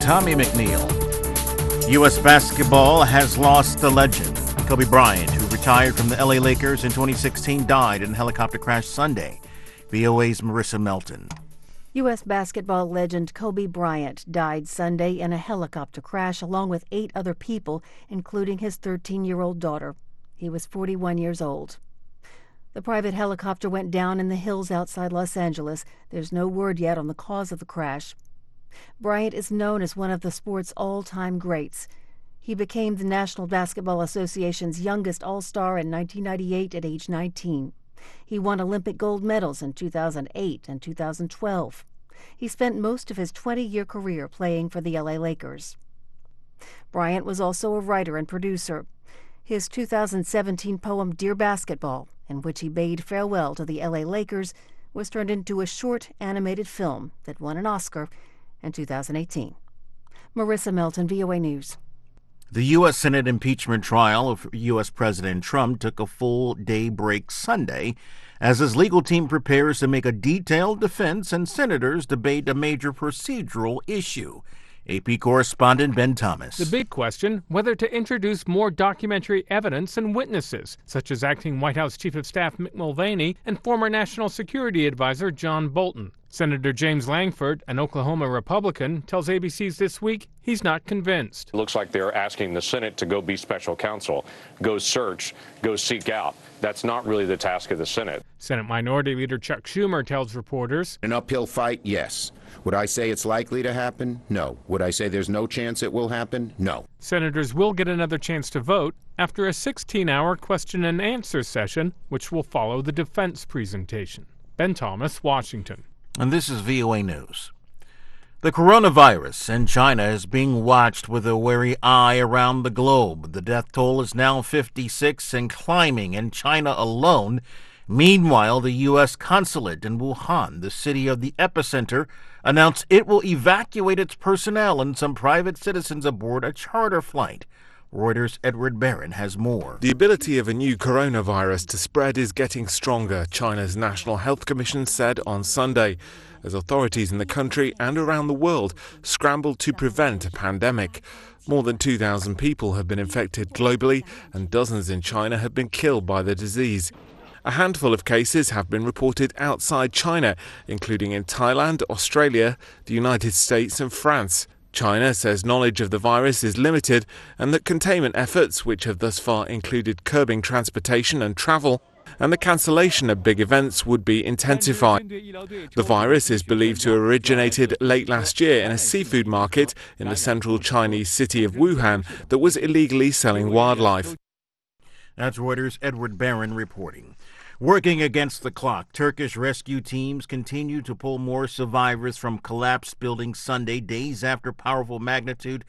Tommy McNeil. U.S. basketball has lost a legend. Kobe Bryant, who retired from the LA Lakers in 2016, died in a helicopter crash Sunday. VOA's Marissa Melton. U.S. basketball legend Kobe Bryant died Sunday in a helicopter crash along with 8 other people, including his 13-year-old daughter. He was 41 years old. The private helicopter went down in the hills outside Los Angeles. There's no word yet on the cause of the crash. Bryant is known as one of the sport's all-time greats. He became the National Basketball Association's youngest All-Star in 1998 at age 19. He won Olympic gold medals in 2008 and 2012. He spent most of his 20-year career playing for the LA Lakers. Bryant was also a writer and producer. His 2017 poem Dear Basketball, in which he bade farewell to the LA Lakers, was turned into a short animated film that won an Oscar in 2018. Marissa Melton, VOA News. The U.S. Senate impeachment trial of U.S. President Trump took a full-day break Sunday as his legal team prepares to make a detailed defense and senators debate a major procedural issue. AP correspondent Ben Thomas. The big question, whether to introduce more documentary evidence and witnesses, such as acting White House Chief of Staff Mick Mulvaney and former National Security Advisor John Bolton. Senator James Langford, an Oklahoma Republican, tells ABC's This Week he's not convinced. It looks like they're asking the Senate to go be special counsel, go search, go seek out. That's not really the task of the Senate. Senate Minority Leader Chuck Schumer tells reporters, an uphill fight, yes. Would I say it's likely to happen? No. Would I say there's no chance it will happen? No. Senators will get another chance to vote after a 16-hour question and answer session, which will follow the defense presentation. Ben Thomas, Washington. And this is VOA News. The coronavirus in China is being watched with a wary eye around the globe. The death toll is now 56 and climbing in China alone. Meanwhile, the U.S. consulate in Wuhan, the city of the epicenter, announced it will evacuate its personnel and some private citizens aboard a charter flight. Reuters' Edward Barron has more. The ability of a new coronavirus to spread is getting stronger, China's National Health Commission said on Sunday, as authorities in the country and around the world scrambled to prevent a pandemic. More than 2,000 people have been infected globally, and dozens in China have been killed by the disease. A handful of cases have been reported outside China, including in Thailand, Australia, the United States and France. China says knowledge of the virus is limited and that containment efforts, which have thus far included curbing transportation and travel, and the cancellation of big events would be intensified. The virus is believed to have originated late last year in a seafood market in the central Chinese city of Wuhan that was illegally selling wildlife. That's Reuters' Edward Barron reporting. Working against the clock, Turkish rescue teams continue to pull more survivors from collapsed buildings Sunday, days after powerful magnitude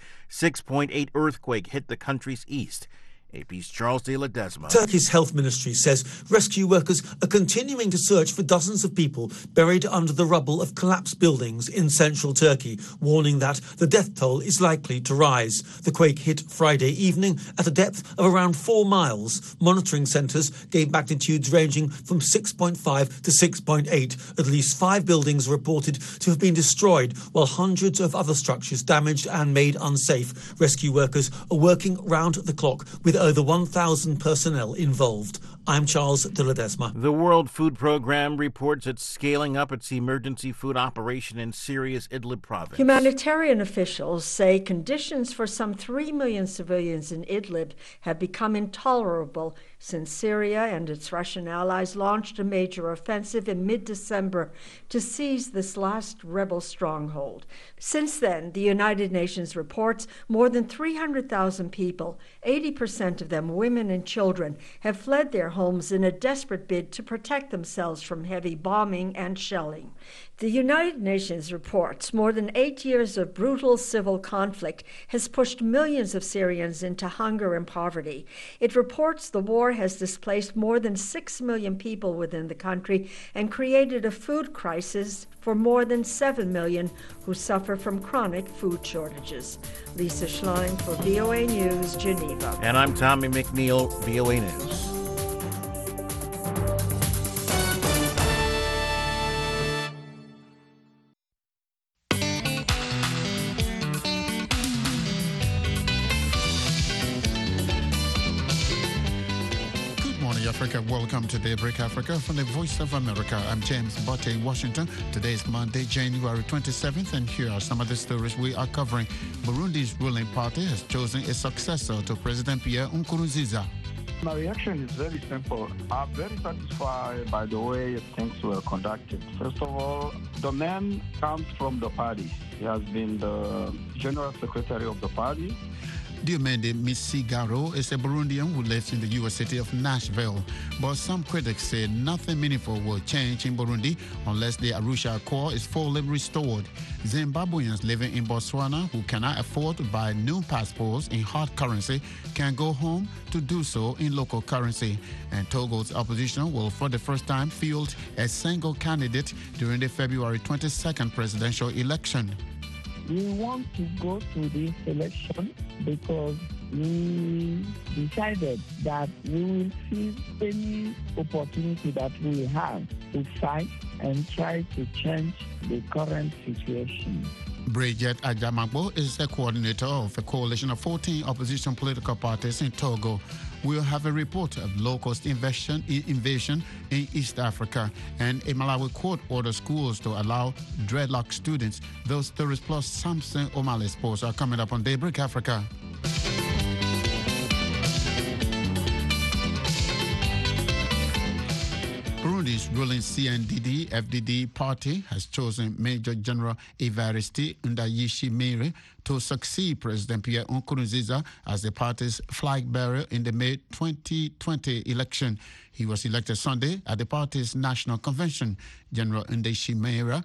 6.8 earthquake hit the country's east. AP's Charles de Ledesma. Turkey's health ministry says rescue workers are continuing to search for dozens of people buried under the rubble of collapsed buildings in central Turkey, warning that the death toll is likely to rise. The quake hit Friday evening at a depth of around 4 miles. Monitoring centres gave magnitudes ranging from 6.5 to 6.8. At least 5 buildings are reported to have been destroyed, while hundreds of other structures damaged and made unsafe. Rescue workers are working round the clock with over 1,000 personnel involved. I'm Charles de Ledesma. The World Food Programme reports it's scaling up its emergency food operation in Syria's Idlib province. Humanitarian officials say conditions for some 3 million civilians in Idlib have become intolerable since Syria and its Russian allies launched a major offensive in mid-December to seize this last rebel stronghold. Since then, the United Nations reports more than 300,000 people, 80% of them women and children, have fled their homes in a desperate bid to protect themselves from heavy bombing and shelling. The United Nations reports more than 8 years of brutal civil conflict has pushed millions of Syrians into hunger and poverty. It reports the war has displaced more than 6 million people within the country and created a food crisis for more than 7 million who suffer from chronic food shortages. Lisa Schlein for VOA News, Geneva. And I'm Tommy McNeil, VOA News. Africa. Welcome to Daybreak Africa from the Voice of America. I'm James Botte in Washington. Today is Monday, January 27th, and here are some of the stories we are covering. Burundi's ruling party has chosen a successor to President Pierre Nkurunziza. My reaction is very simple. I'm very satisfied by the way things were conducted. First of all, the man comes from the party. He has been the general secretary of the party. Diomede Misigaro is a Burundian who lives in the U.S. city of Nashville. But some critics say nothing meaningful will change in Burundi unless the Arusha Accord is fully restored. Zimbabweans living in Botswana who cannot afford to buy new passports in hard currency can go home to do so in local currency. And Togo's opposition will for the first time field a single candidate during the February 22nd presidential election. We want to go to this election because we decided that we will seize any opportunity that we have to fight and try to change the current situation. Bridget Ajamagbo is the coordinator of a coalition of 14 opposition political parties in Togo. We'll have a report of locust invasion in East Africa, and a Malawi court orders schools to allow dreadlock students. Those stories plus Samson O'Malley sports are coming up on Daybreak Africa. Burundi's ruling CNDD-FDD party has chosen Major General Evariste Ndayishimiye to succeed President Pierre Nkurunziza as the party's flag bearer in the May 2020 election. He was elected Sunday at the party's national convention. General Ndayishimiye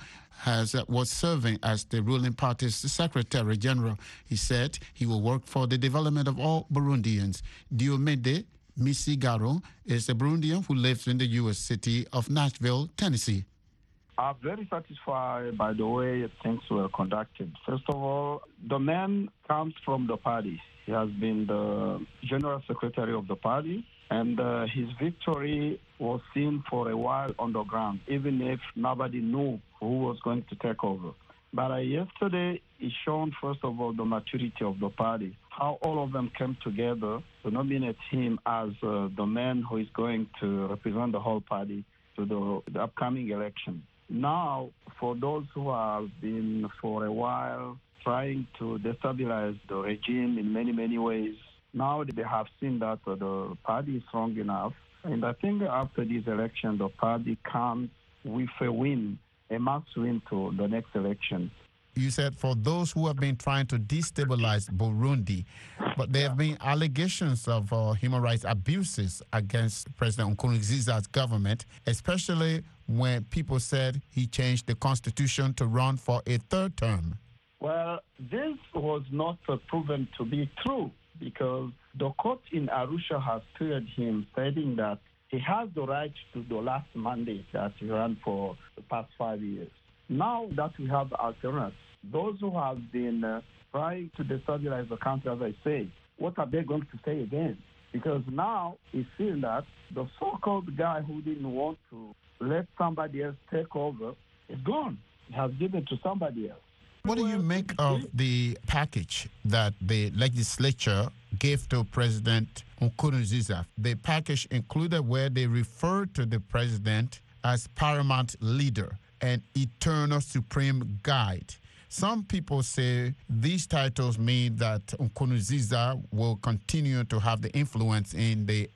was serving as the ruling party's Secretary General. He said he will work for the development of all Burundians. Diomede Misigaro is a Burundian who lives in the U.S. city of Nashville, Tennessee. I'm very satisfied by the way things were conducted. First of all, the man comes from the party. He has been the general secretary of the party, and his victory was seen for a while on the ground, even if nobody knew who was going to take over. But yesterday, it shown, first of all, the maturity of the party, how all of them came together to nominate him as the man who is going to represent the whole party to the upcoming election. Now, for those who have been for a while trying to destabilize the regime in many, many ways, now they have seen that the party is strong enough. And I think after this election, the party comes with a win, a must win to the next election. You said for those who have been trying to destabilize Burundi, but there have been allegations of human rights abuses against President Nkurunziza's government, especially when people said he changed the constitution to run for a third term. Well, this was not proven to be true because the court in Arusha has cleared him, stating that he has the right to the last mandate that he ran for the past 5 years. Now that we have alternatives, those who have been trying to destabilize the country, as I say, what are they going to say again? Because now it's seen that the so-called guy who didn't want to let somebody else take over is gone. He has given to somebody else. What do you make of the package that the legislature gave to President Nkurunziza? The package included where they referred to the president as paramount leader and eternal supreme guide. Some people say these titles mean that Nkurunziza will continue to have the influence in the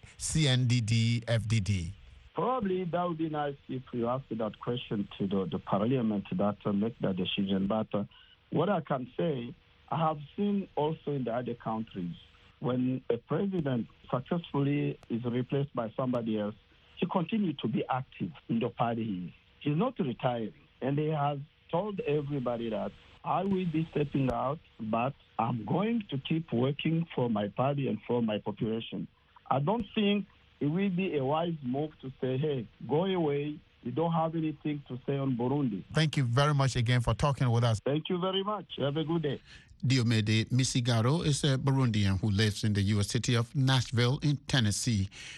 CNDD-FDD. Probably that would be nice if you ask that question to the parliament that make that decision. But what I can say, I have seen also in the other countries, when a president successfully is replaced by somebody else, he continues to be active in the party. He's not retiring. And he has told everybody that I will be stepping out, but I'm going to keep working for my party and for my population. I don't think it will be a wise move to say, hey, go away. We don't have anything to say on Burundi. Thank you very much again for talking with us. Thank you very much. Have a good day. Diomede Misigaro is a Burundian who lives in the U.S. city of Nashville in Tennessee.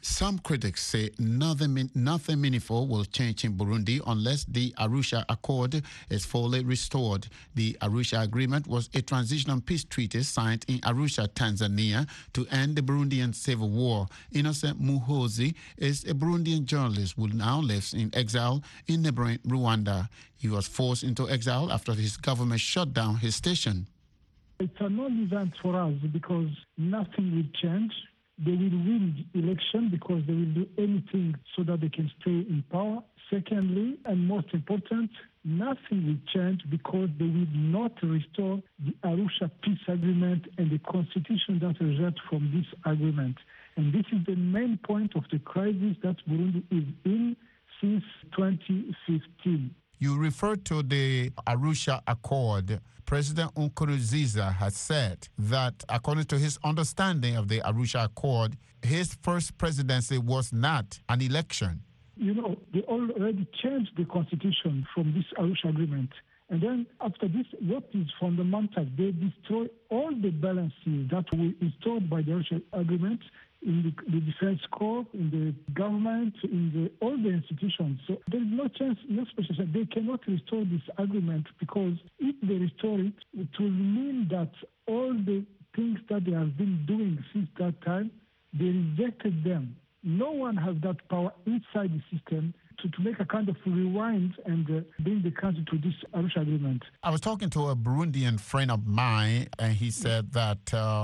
Some critics say nothing meaningful will change in Burundi unless the Arusha Accord is fully restored. The Arusha Agreement was a transitional peace treaty signed in Arusha, Tanzania, to end the Burundian civil war. Innocent Muhozi is a Burundian journalist who now lives in exile in neighboring Rwanda. He was forced into exile after his government shut down his station. It's a non-event for us because nothing will change. They will win the election because they will do anything so that they can stay in power. Secondly, and most important, nothing will change because they will not restore the Arusha Peace Agreement and the constitution that results from this agreement. And this is the main point of the crisis that Burundi is in since 2015. You referred to the Arusha Accord. President Nkurunziza has said that, according to his understanding of the Arusha Accord, his first presidency was not an election. You know, they already changed the constitution from this Arusha Agreement. And then after this, what is fundamental, they destroy all the balances that were installed by the Arusha Agreement in the defense corps, in the government, in all the institutions. So there is no chance, no special chance. They cannot restore this agreement because if they restore it, it will mean that all the things that they have been doing since that time, they rejected them. No one has that power inside the system to make a kind of rewind and bring the country to this Arusha Agreement. I was talking to a Burundian friend of mine, and he said that,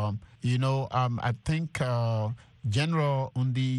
I think General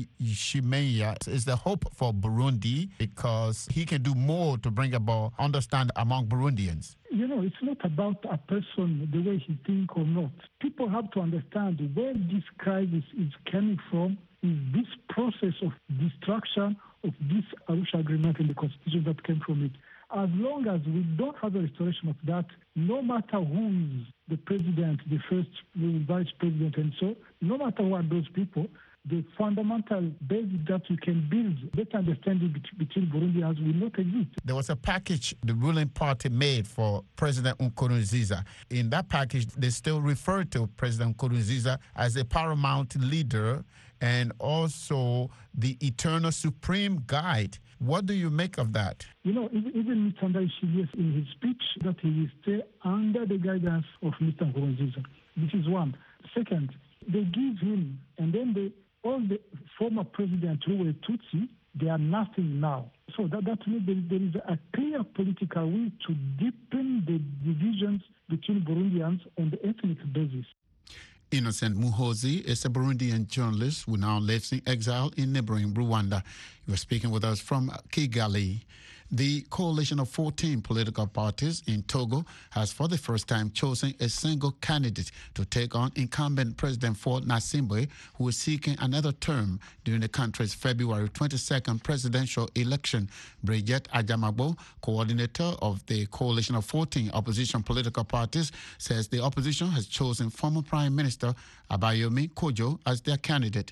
Ndayishimiye is the hope for Burundi because he can do more to bring about understanding among Burundians. You know, it's not about a person, the way he thinks or not. People have to understand where this crisis is coming from is this process of destruction of this Arusha Agreement and the constitution that came from it. As long as we don't have a restoration of that, no matter who is the president, the first vice president, and so, no matter what those people, the fundamental basis that you can build better understanding between Burundians will not exist. There was a package the ruling party made for President Nkurunziza. In that package, they still refer to President Nkurunziza as a paramount leader and also the eternal supreme guide. What do you make of that? You know, even Mr. Ndayishimiye in his speech that he will stay under the guidance of Mr. Nkurunziza. This is one. Second, they give him, and then all the former presidents who were Tutsi, they are nothing now. So that means there is a clear political will to deepen the divisions between Burundians on the ethnic basis. Innocent Muhozi is a Burundian journalist who now lives in exile in neighboring Rwanda. You are speaking with us from Kigali. The coalition of 14 political parties in Togo has for the first time chosen a single candidate to take on incumbent President Faure Gnassingbe, who is seeking another term during the country's February 22nd presidential election. Bridget Ajamagbo, coordinator of the coalition of 14 opposition political parties, says the opposition has chosen former Prime Minister Abayomi Kojo as their candidate.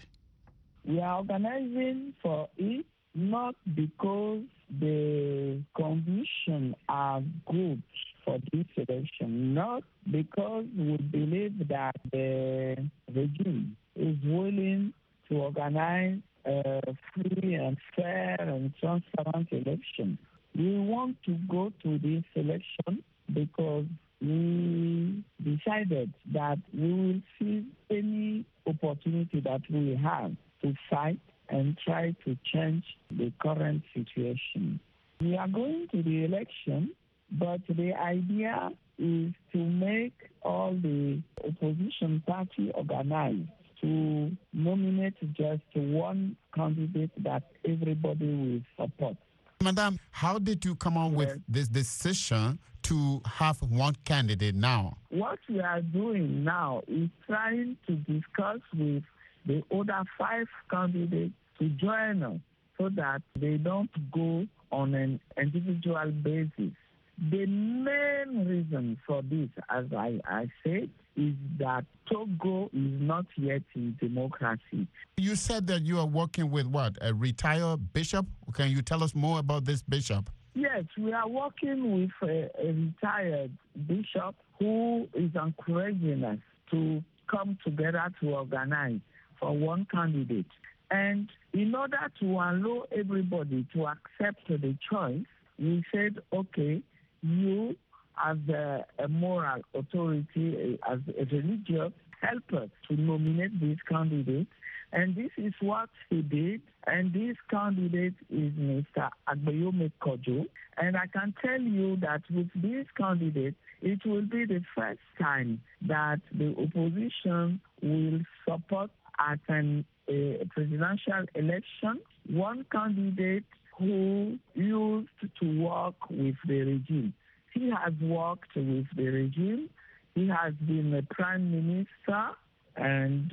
We are organizing for it not because the conditions are good for this election, not because we believe that the regime is willing to organize a free and fair and transparent election. We want to go to this election because we decided that we will seize any opportunity that we have to fight and try to change the current situation. We are going to the election, but the idea is to make all the opposition party organized to nominate just one candidate that everybody will support. Madam, how did you come on with this decision to have one candidate now? What we are doing now is trying to discuss with the other 5 candidates to join us so that they don't go on an individual basis. The main reason for this, as I said, is that Togo is not yet in democracy. You said that you are working with what, a retired bishop? Can you tell us more about this bishop? Yes, we are working with a retired bishop who is encouraging us to come together to organize for one candidate. And in order to allow everybody to accept the choice, we said, okay, you as a moral authority, as a religious, help us to nominate this candidate. And this is what he did. And this candidate is Mr. Agbayome Kojo. And I can tell you that with this candidate, it will be the first time that the opposition will support at a presidential election one candidate who used to work with the regime. He has worked with the regime. He has been a prime minister, and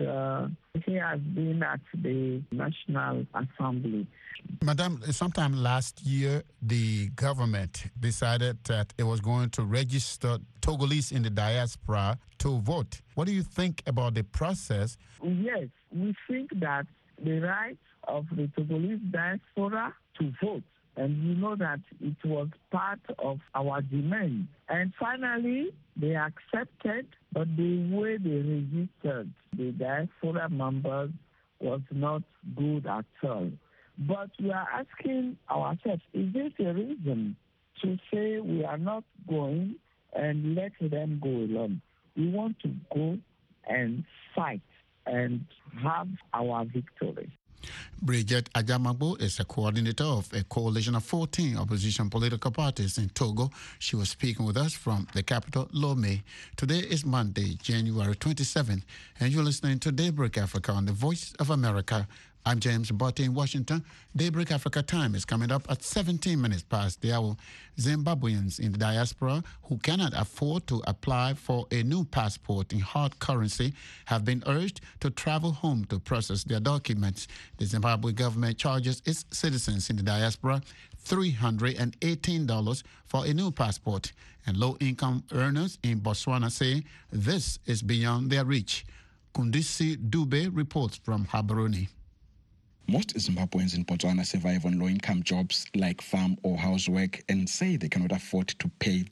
he has been at the National Assembly. Madam, sometime last year, the government decided that it was going to register Togolese in the diaspora to vote. What do you think about the process? Yes, we think that the right of the Togolese diaspora to vote, and you know that it was part of our demand. And finally, they accepted, but the way they registered the diaspora members was not good at all. But we are asking ourselves, is this a reason to say we are not going and let them go alone? We want to go and fight and have our victory. Bridget Ajamagbo is a coordinator of a coalition of 14 opposition political parties in Togo. She was speaking with us from the capital, Lomé. Today is Monday, January 27, and you're listening to Daybreak Africa on the Voice of America. I'm James Botte in Washington. Daybreak Africa time is coming up at 17 minutes past the hour. Zimbabweans in the diaspora who cannot afford to apply for a new passport in hard currency have been urged to travel home to process their documents. The Zimbabwe government charges its citizens in the diaspora $318 for a new passport, and low-income earners in Botswana say this is beyond their reach. Kundisi Dube reports from Gaborone. Most Zimbabweans in Botswana survive on low-income jobs like farm or housework and say they cannot afford to pay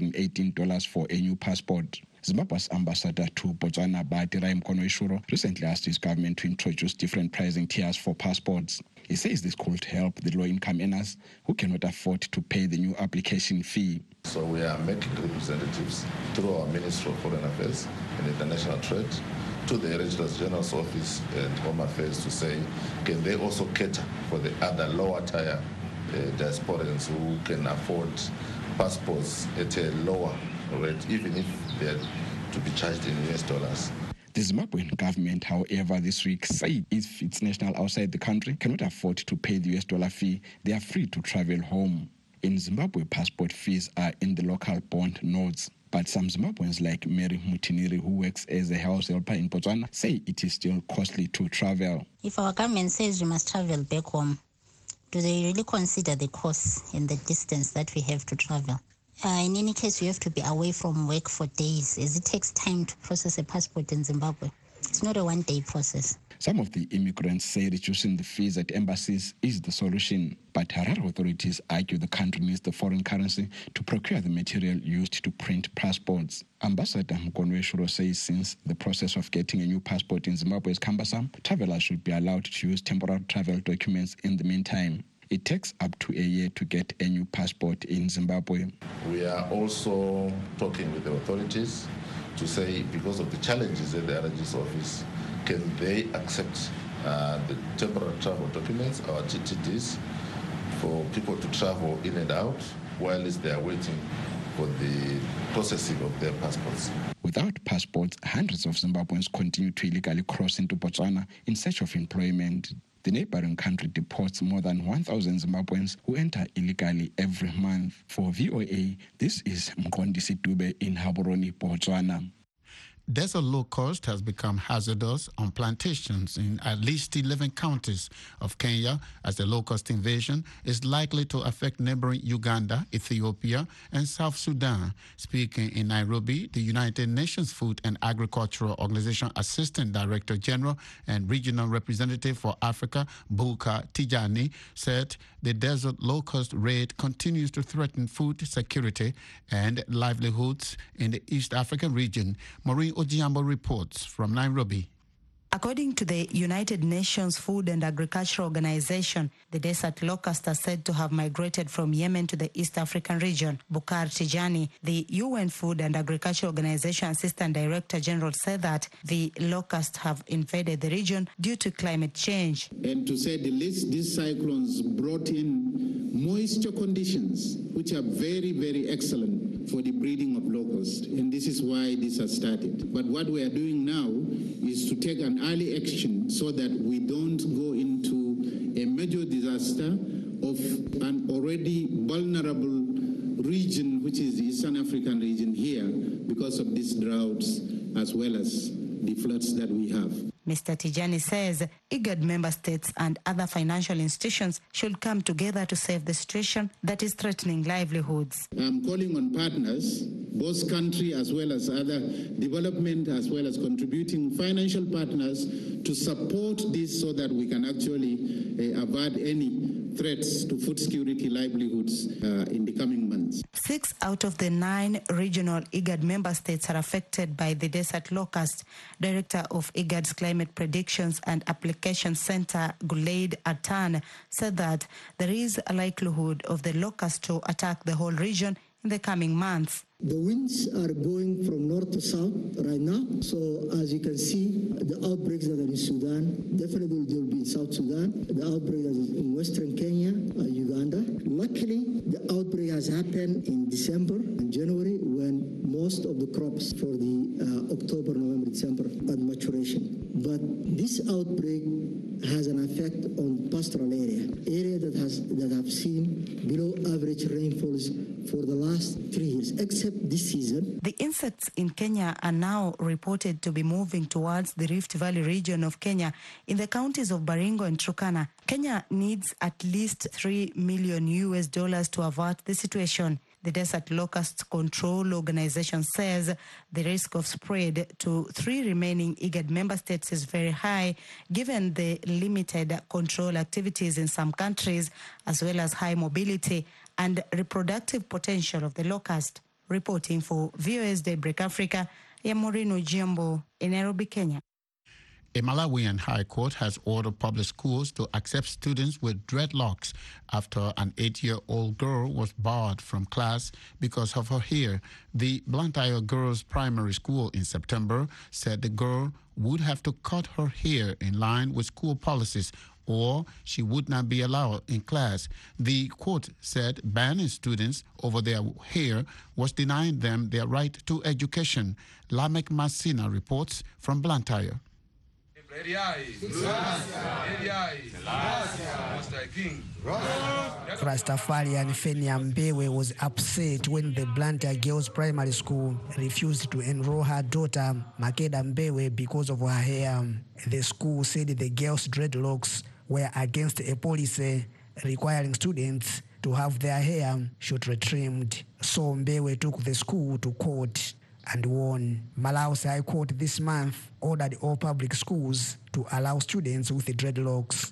$318 for a new passport. Zimbabwe's ambassador to Botswana, Batirai Mkono-Eshuro, recently asked his government to introduce different pricing tiers for passports. He says this could help the low-income earners who cannot afford to pay the new application fee. So we are making representatives through our Ministry of Foreign Affairs and International Trade to the Registrar General's Office and Home Affairs to say, can they also cater for the other lower tier diasporans who can afford passports at a lower rate, even if they're to be charged in US dollars. The Zimbabwean government, however, this week said if its national outside the country cannot afford to pay the US dollar fee, they are free to travel home. In Zimbabwe, passport fees are in the local bond notes. But some Zimbabweans like Mary Mutiniri, who works as a house helper in Botswana, say it is still costly to travel. If our government says we must travel back home, do they really consider the cost and the distance that we have to travel? In any case, we have to be away from work for days, as it takes time to process a passport in Zimbabwe. It's not a one-day process. Some of the immigrants say reducing the fees at embassies is the solution, but Harare authorities argue the country needs the foreign currency to procure the material used to print passports. Ambassador Mkono-Eshuro says since the process of getting a new passport in Zimbabwe is cumbersome, travelers should be allowed to use temporary travel documents in the meantime. It takes up to a year to get a new passport in Zimbabwe. We are also talking with the authorities to say, because of the challenges at the RG's office, can they accept the temporary travel documents, or TTDs, for people to travel in and out while they are waiting for the processing of their passports. Without passports, hundreds of Zimbabweans continue to illegally cross into Botswana in search of employment. The neighboring country deports more than 1,000 Zimbabweans who enter illegally every month. For VOA, this is Mkondisi Dube in Gaborone, Botswana. Desert locust has become hazardous on plantations in at least 11 counties of Kenya, as the locust invasion is likely to affect neighboring Uganda, Ethiopia, and South Sudan. Speaking in Nairobi, the United Nations Food and Agricultural Organization Assistant Director General and Regional Representative for Africa, Buka Tijani, said the desert locust raid continues to threaten food security and livelihoods in the East African region. Maureen Ojiambo reports from Nairobi. According to the United Nations Food and Agriculture Organization, the desert locust are said to have migrated from Yemen to the East African region. Bukhar Tijani, the UN Food and Agriculture Organization Assistant Director General, said that the locusts have invaded the region due to climate change. And to say the least, these cyclones brought in moisture conditions, which are very, very excellent for the breeding of locusts. And this is why this has started. But what we are doing now is to take an early action so that we don't go into a major disaster of an already vulnerable region, which is the Eastern African region here, because of these droughts as well as the floods that we have. Mr. Tijani says IGAD member states and other financial institutions should come together to save the situation that is threatening livelihoods. I'm calling on partners, both country as well as other development, as well as contributing financial partners, to support this so that we can actually avert any threats to food security livelihoods in the coming months. 6 out of the 9 regional IGAD member states are affected by the desert locust. Director of IGAD's Climate Predictions and Application Center, Gulaid Atan, said that there is a likelihood of the locust to attack the whole region in the coming months. The winds are going from north to south right now. So as you can see, the outbreaks that are in Sudan, definitely they'll be in South Sudan. The outbreak that is in Western Kenya, Uganda. Luckily, the outbreak has happened in December and January when most of the crops for the October, November, December are maturation. But this outbreak has an effect on pastoral area that have seen below average rainfalls for the last 3 years, except this season. The insects in Kenya are now reported to be moving towards the Rift Valley region of Kenya in the counties of Baringo and Turkana. Kenya needs at least $3 million to avert the situation. The Desert Locust Control Organization says the risk of spread to 3 remaining IGAD member states is very high, given the limited control activities in some countries, as well as high mobility and reproductive potential of the locust. Reporting for VOS Daybreak Africa, Yamorino Jiambo in Nairobi, Kenya. A Malawian High Court has ordered public schools to accept students with dreadlocks after an 8-year-old girl was barred from class because of her hair. The Blantyre Girls Primary School in September said the girl would have to cut her hair in line with school policies or she would not be allowed in class. The court said banning students over their hair was denying them their right to education. Lamek Masina reports from Blantyre. Rastafarian Fenia Mbewe was upset when the Blantyre Girls Primary School refused to enroll her daughter, Makeda Mbewe, because of her hair. The school said the girls' dreadlocks were against a policy requiring students to have their hair shortly trimmed. So Mbewe took the school to court and won. Malawi's High Court this month ordered all public schools to allow students with dreadlocks.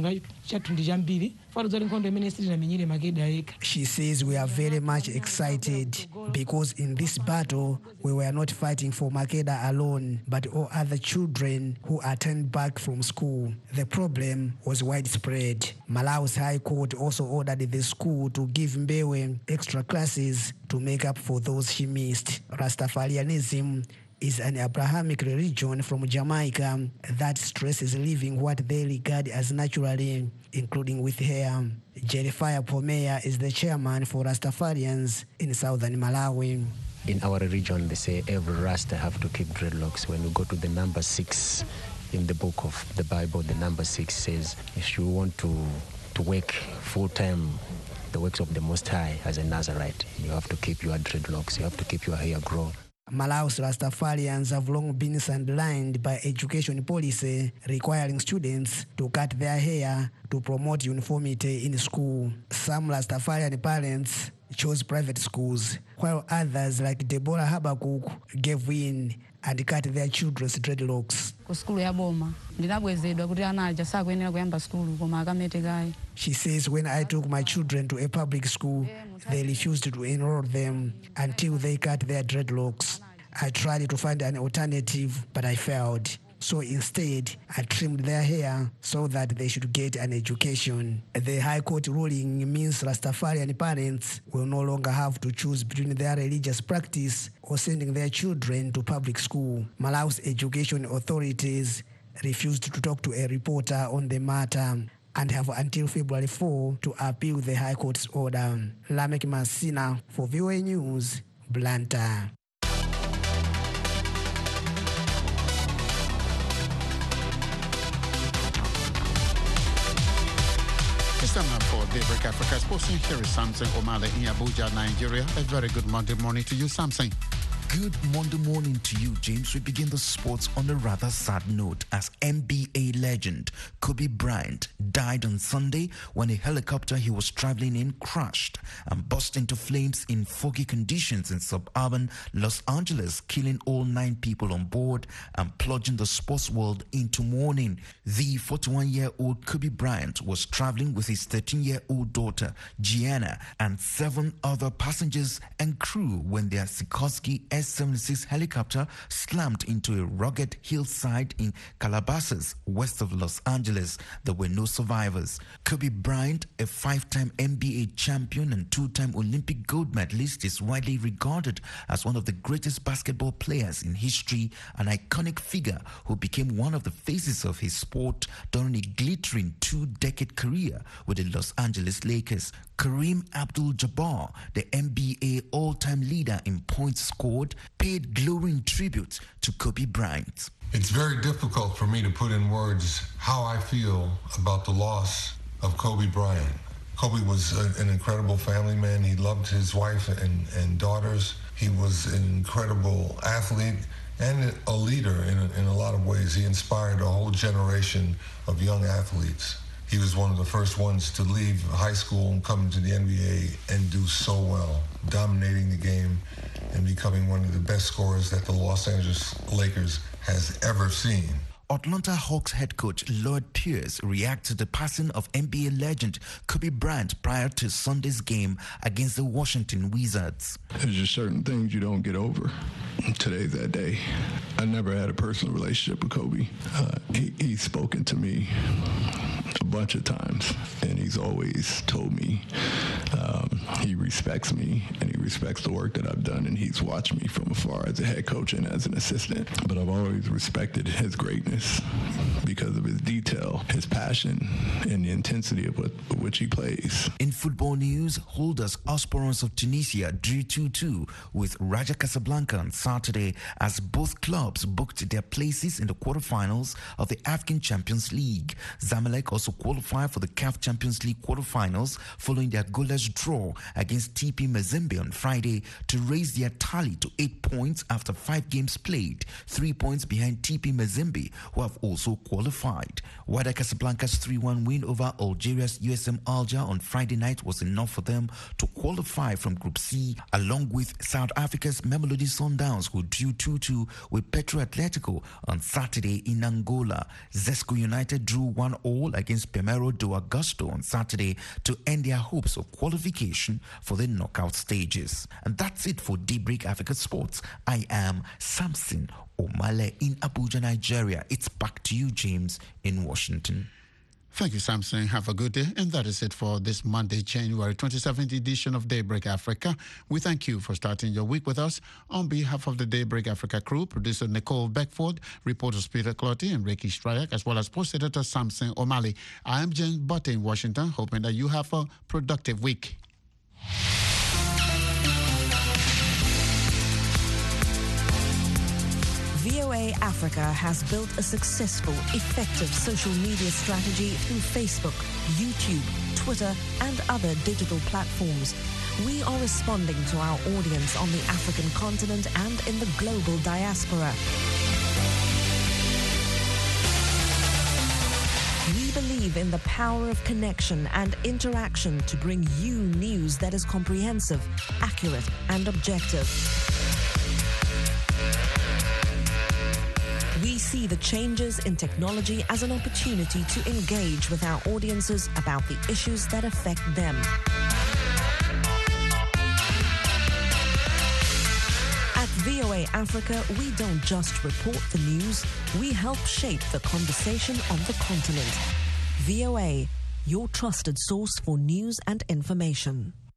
She says we are very much excited because in this battle we were not fighting for Makeda alone, but all other children who are turned back from school. The problem was widespread. Malawi's High Court also ordered the school to give Mbewe extra classes to make up for those she missed. Rastafarianism is an Abrahamic religion from Jamaica that stresses living what they regard as naturally, including with hair. Jeremiah Pomea is the chairman for Rastafarians in southern Malawi. In our region, they say every Rasta have to keep dreadlocks. When we go to the number 6 in the book of the Bible, the number 6 says, if you want to work full-time the works of the Most High as a Nazarite, you have to keep your dreadlocks, you have to keep your hair grow. Malawi's Rastafarians have long been sidelined by education policy requiring students to cut their hair to promote uniformity in school. Some Rastafarian parents chose private schools, while others, like Deborah Habakuk, gave in and cut their children's dreadlocks. She says when I took my children to a public school, they refused to enroll them until they cut their dreadlocks. I tried to find an alternative, but I failed. So instead, I trimmed their hair so that they should get an education. The High Court ruling means Rastafarian parents will no longer have to choose between their religious practice or sending their children to public school. Malawi's education authorities refused to talk to a reporter on the matter and have until February 4 to appeal the High Court's order. Lamek Masina for VOA News, Blantyre. It's time now for Daybreak Africa Sports. Here is Samson Omale in Abuja, Nigeria. A very good Monday morning to you, Samson. Good Monday morning to you, James. We begin the sports on a rather sad note as NBA legend Kobe Bryant died on Sunday when a helicopter he was traveling in crashed and burst into flames in foggy conditions in suburban Los Angeles, killing all 9 people on board and plunging the sports world into mourning. The 41-year-old Kobe Bryant was traveling with his 13-year-old daughter, Gianna, and 7 other passengers and crew when their Sikorsky S-76 helicopter slammed into a rugged hillside in Calabasas, west of Los Angeles. There were no survivors. Kobe Bryant, a 5-time NBA champion and 2-time Olympic gold medalist, is widely regarded as one of the greatest basketball players in history, an iconic figure who became one of the faces of his sport during a glittering 2-decade career with the Los Angeles Lakers. Kareem Abdul-Jabbar, the NBA all-time leader in points scored, paid glowing tribute to Kobe Bryant. It's very difficult for me to put in words how I feel about the loss of Kobe Bryant. Kobe was an incredible family man. He loved his wife and daughters. He was an incredible athlete and a leader in a lot of ways. He inspired a whole generation of young athletes. He was one of the first ones to leave high school and come into the NBA and do so well, dominating the game and becoming one of the best scorers that the Los Angeles Lakers has ever seen. Atlanta Hawks head coach Lloyd Pierce reacted to the passing of NBA legend Kobe Bryant prior to Sunday's game against the Washington Wizards. There's just certain things you don't get over. Today's that day. I never had a personal relationship with Kobe. He's spoken to me a bunch of times, and he's always told me he respects me and he respects the work that I've done, and he's watched me from afar as a head coach and as an assistant. But I've always respected his greatness because of his detail, his passion, and the intensity of which he plays. In football news, holders Osporans of Tunisia drew 2-2 with Raja Casablanca on Saturday as both clubs booked their places in the quarterfinals of the African Champions League. Zamalek also qualified for the CAF Champions League quarterfinals following their goalless draw against TP Mazembe on Friday to raise their tally to 8 points after 5 games played, 3 points behind TP Mazembe, who have also qualified. Wydad Casablanca's 3-1 win over Algeria's USM Alger on Friday night was enough for them to qualify from Group C, along with South Africa's Mamelodi Sundowns, who drew 2-2 with Petro Atletico on Saturday in Angola. Zesco United drew 1-1 against Primero de Agosto on Saturday to end their hopes of qualification for the knockout stages. And that's it for Daybreak Africa Sports. I am Samson Omale in Abuja, Nigeria. It's back to you, James, in Washington. Thank you, Samson. Have a good day. And that is it for this Monday, January 27th edition of Daybreak Africa. We thank you for starting your week with us. On behalf of the Daybreak Africa crew, producer Nicole Beckford, reporters Peter Clotty and Ricky Stryak, as well as post editor Samson Omale. I am James Butte in Washington, hoping that you have a productive week. VOA Africa has built a successful, effective social media strategy through Facebook, YouTube, Twitter, and other digital platforms. We are responding to our audience on the African continent and in the global diaspora. We believe in the power of connection and interaction to bring you news that is comprehensive, accurate, and objective. We see the changes in technology as an opportunity to engage with our audiences about the issues that affect them. At VOA VOA Africa, we don't just report the news, we help shape the conversation on the continent. VOA, your trusted source for news and information.